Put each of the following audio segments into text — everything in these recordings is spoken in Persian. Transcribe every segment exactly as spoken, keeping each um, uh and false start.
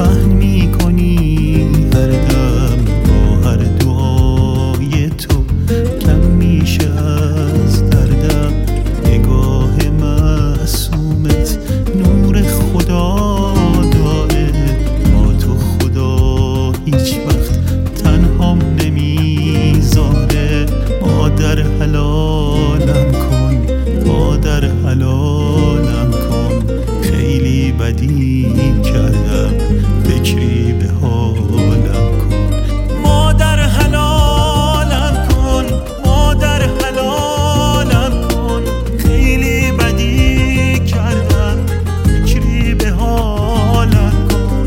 پهن میکنی هر دم با هر دعای تو کم میشه از دردم. نگاه معصومت نور خدا داره، با تو خدا هیچ وقت تنهام نمیذاره. مادر حلالم کن، مادر حلالم کن، خیلی بدی کردم فکری به حالم کن. مادر حلالم کن، مادر حلالم کن، خیلی بدی کردم فکری به حالم کن.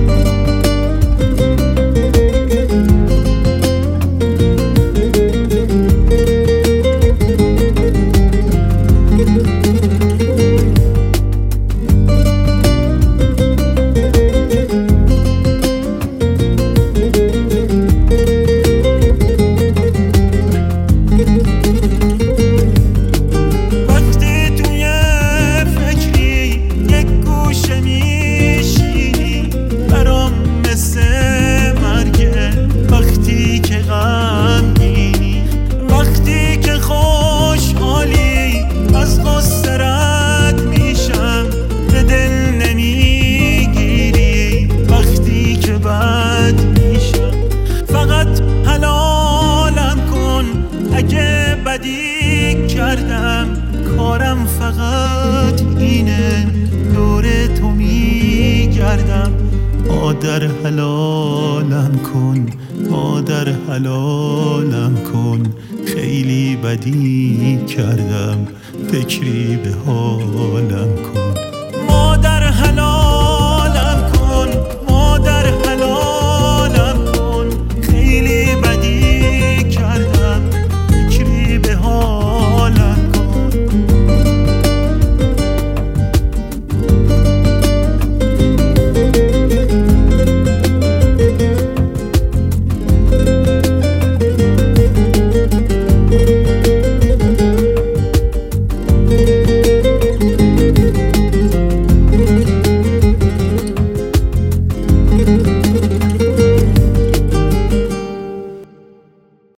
بدی کردم کارم فقط اینه، دور تو میگردم. مادر حلالم کن، مادر حلالم کن، خیلی بدی کردم فکری به حالم کن. مادر حلال